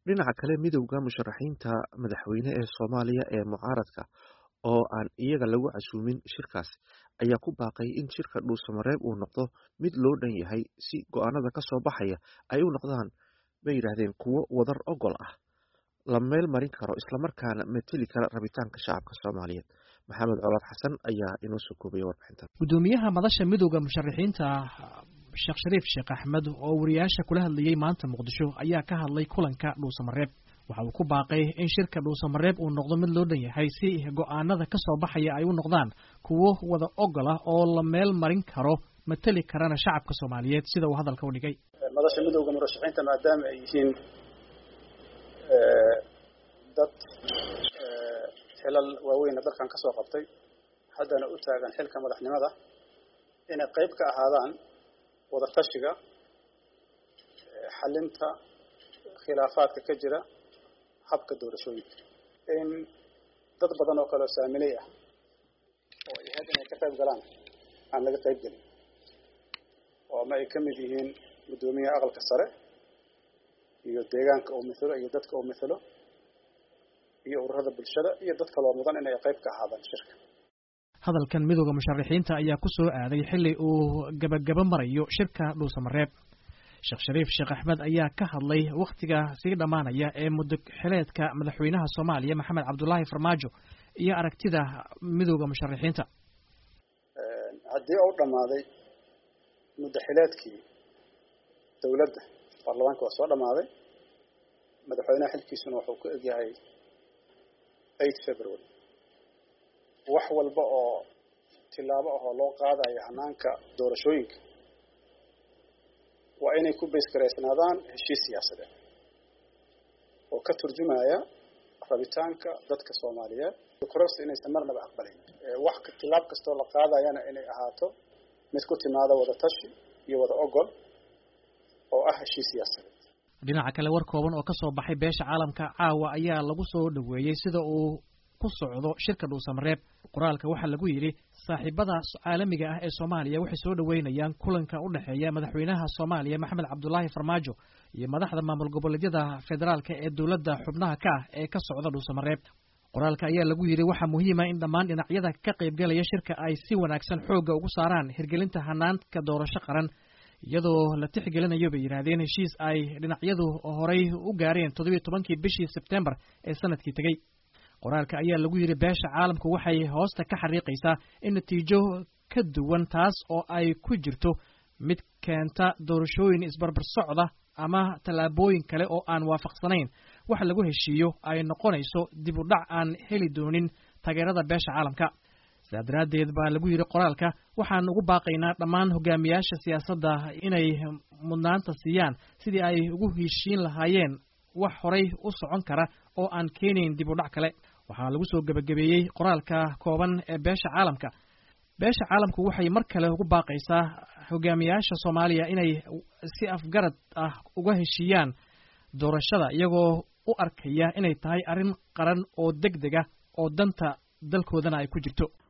dhinaca kale midowda musharaxiinta madaxweyne ee Soomaaliya ee mucaaradka oo aan iyaga lagu casuumin shirkaas ayaa ku baaqay in shirka dhuusamareeb uu noqdo mid loo dhan yahay si go'aanada ka soo baxaya ay u noqdaan bay yidhaahdeen kuwo wadar ogol ah la meel marin karo islamarkaana mateli kara rabitaanka shacabka Soomaaliyeed. Maxamed Colaad Xasan ayaa inoo soo koobay warbixintan. Gudoomiyaha madasha midowda musharaxiinta Sheekh Shariif Sheekh Axmed oo wariyaasha kula hadlayay maanta Muqdisho ayaa ka hadlay kulanka dhuusamareeb. Waxa uu ku baaqay in shirka dhuusamareeb uu noqdo mid loo dhan yahay si go'aanada ka soo baxaya ay u noqdaan kuwo wada ogol ah oo la meel marin karo mateli karana shacabka Soomaaliyeed sida uu hadalka u dhigay. Madasha midowda musharaxiinta maadaama ay yihiin dad xilal waaweyn dalkan ka soo qabtay haddana u taagan xilka madaxnimada inay qayb ka ahaadaan wada tashiga xalinta khilaafaadka ka jira habka doorashooyinka in dad badan oo kale saamilay ah oo ay hadda ka qayb galaan aan laga qayb galin oo ma ay ka mid yihiin gudoomiyaha aqalka sare iyo deegaanka oo mithlo iyo dadka oo mithlo iyo ururada bulshada iyo dad kale oo mudan inay qayb ka ahaadaan shirka. Hadalkan midowga musharaxiinta ayaa ku soo aaday xilli uu gabagaba marayo shirka dhuusamareeb. Sheekh Shariif Sheekh Axmed ayaa ka hadlay waqtiga sii dhamaanaya ee muddo xileedka madaxweynaha Soomaaliya Maxamed Cabdullaahi Farmaajo iyo aragtida midowga musharaxiinta. Haddii uu dhamaaday muddo xileedkii dawladda baarlamaanka waa soo dhamaaday madaxweynaha xilkiisuna wuxuu ku egyahay 8 February. wax walba oo tilaabo ah oo loo qaadayo hanaanka doorashooyinka waa inay ku beesgareysnaadaan heshiis siyaasadeed oo ka turjumaya rabitaanka dadka Soomaaliyeed kororsi inaysan marnaba aqbalin wax ka tilaab kastoo la qaadayana inay ahaato mid ku timaada wada tashi iyo wada ogol oo ah heshiis siyaasadeed. Dhinaca kale war kooban oo ka soo baxay beesha caalamka caawa ayaa lagu soo dhaweeyay sida uu ku socdo shirka dhuusamareeb. Qoraalka waxa lagu yiri saaxiibada caalamiga ah ee Soomaaliya waxay soo dhaweynayaan kulanka u dhaxeeya madaxweynaha Soomaaliya Maxamed Cabdullaahi Farmaajo iyo madaxda maamul goboleedyada federaalka ee dawladda xubnaha ka ah ee ka socda dhuusamareeb. Qoraalka ayaa lagu yiri waxa muhiim ah in dhammaan dhinacyada ka qayb galaya shirka ay si wanaagsan xooga ugu saaraan hirgelinta hanaanka doorasho qaran iyadoo la tixgelinayo bay yiraahdeen heshiis ay dhinacyadu horay u gaareen 17kii bishii September ee sanadkii tagay. Qoraalka ayaa lagu yiri beesha caalamku waxay hoosta ka xariiqaysaa in natiijo ka duwan taas oo ay ku jirto mid keenta doorashooyin isbarbar socda ama talaabooyin kale oo aan waafaqsanayn wax lagu heshiiyo ay noqonayso dib u dhac aan heli doonin taageerada beesha caalamka. Saadaradeed baa lagu yiri qoraalka waxaan ugu baaqaynaa dhammaan hogaamiyaasha siyaasadda inay mudnaanta siiyaan sidii ay ugu heshiin lahaayeen wax horay u socon kara oo aan keenayn dib u dhac kale. Waxaa lagu soo gabagabeeyay qoraalka kooban ee beesha caalamka. Beesha caalamku waxay mar kale ugu baaqaysaa hogaamiyaasha Soomaaliya inay si afgarad ah uga heshiiyaan doorashada iyagoo u arkaya inay tahay arrin qaran oo degdeg ah oo danta dalkoodana ay ku jirto.